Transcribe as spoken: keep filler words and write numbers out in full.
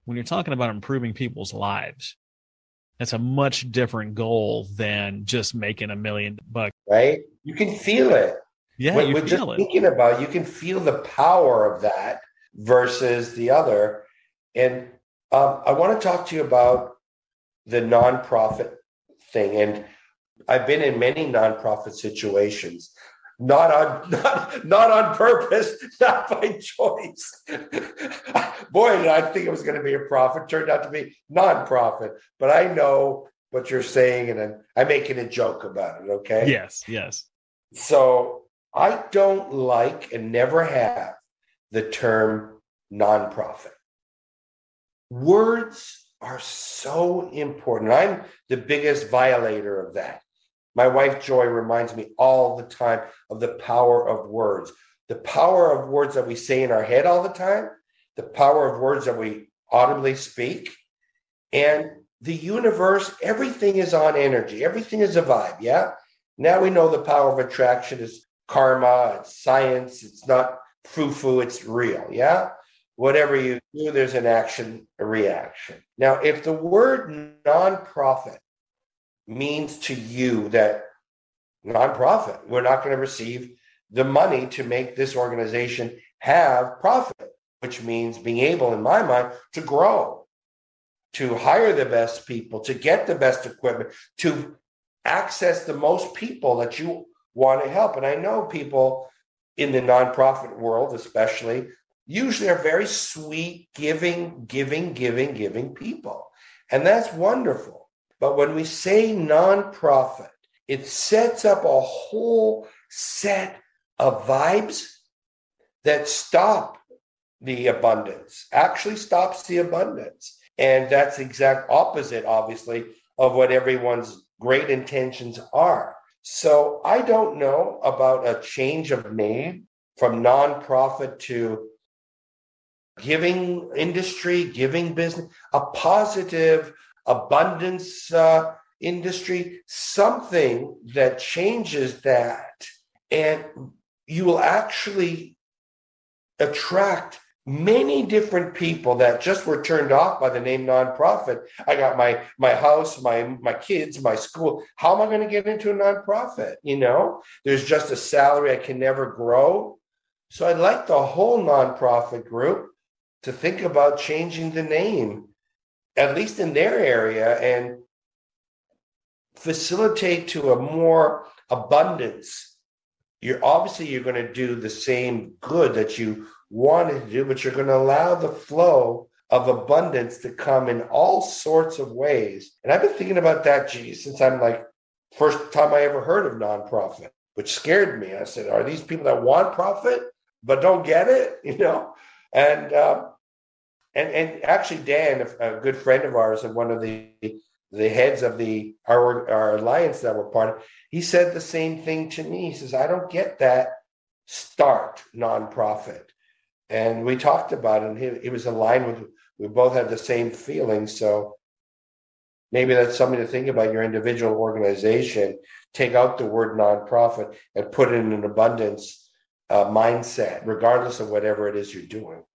when you're talking about improving people's lives, that's a much different goal than just making a million bucks. right? You can feel it. Yeah, With, you with just feel it. thinking about it, you can feel the power of that versus the other. And um, I want to talk to you about the nonprofit thing. And I've been in many nonprofit situations, not on not, not on purpose, not by choice. Boy, did I think it was going to be a profit. Turned out to be nonprofit. But I know what you're saying, and I'm, I'm making a joke about it. Okay, Yes, yes. so I don't like and never have the term nonprofit. Words are so important. I'm the biggest violator of that. My wife Joy reminds me all the time of the power of words, the power of words that we say in our head all the time, the power of words that we audibly speak, and the universe. Everything is on energy. Everything is a vibe. Yeah. Now we know the power of attraction is karma. It's science. It's not foo-foo. It's real. Yeah. Whatever you do, there's an action, a reaction. Now, if the word nonprofit means to you that nonprofit, we're not going to receive the money to make this organization have profit, which means being able, in my mind, to grow, to hire the best people, to get the best equipment, to access the most people that you want to help. And I know people in the nonprofit world, especially, usually are very sweet, giving, giving, giving, giving people. And that's wonderful. But when we say nonprofit, it sets up a whole set of vibes that stop the abundance, actually stops the abundance. And that's the exact opposite, obviously, of what everyone's great intentions are. So I don't know about a change of name from nonprofit to giving industry, giving business, a positive abundance uh, industry, something that changes that. And you will actually attract many different people that just were turned off by the name nonprofit. I got my my house, my my kids, my school. How am I going to get into a nonprofit? You know, there's just a salary. I can never grow. So I'd like the whole nonprofit group to think about changing the name, at least in their area, and facilitate to a more abundance. You're obviously you're going to do the same good that you wanted to do, but you're going to allow the flow of abundance to come in all sorts of ways. And I've been thinking about that, geez, since I'm like, first time I ever heard of nonprofit, which scared me. I said, are these people that want profit but don't get it? You know, and um, and and actually, Dan, a good friend of ours and one of the the heads of the our our alliance that we're part of, he said the same thing to me. He says, I don't get that start nonprofit. And we talked about it, and he, he was aligned with, we both had the same feelings. So maybe that's something to think about your individual organization. Take out the word nonprofit and put it in an abundance uh, mindset, regardless of whatever it is you're doing.